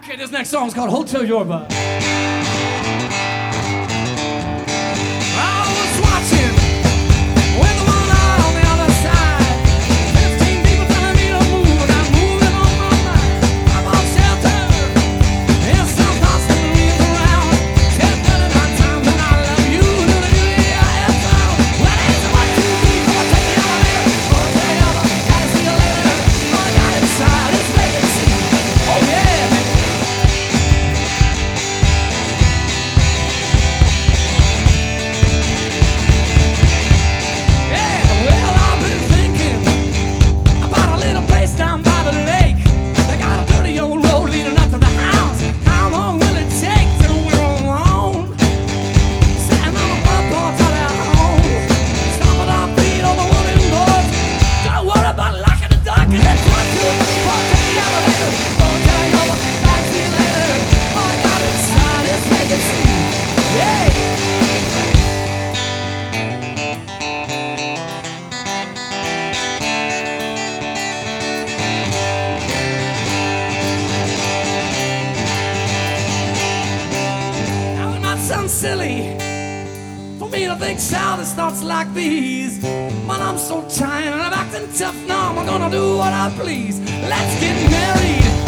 Okay, this next song is called Hotel Yorba. I was watching with the one eye on the other side. 15 people telling me to move, and I'm moving on my mind. I'm on shelter, and some thoughts that leave around. Said none of my time, and I love you. Well, it's what you need. I'ma take the elevator, Hotel Yorba. Gotta see you later. All I got inside is vacancy. Oh yeah, man. Silly for me to think childish thoughts like these, but I'm so tired and I'm acting tough now. I'm gonna do what I please. Let's get married.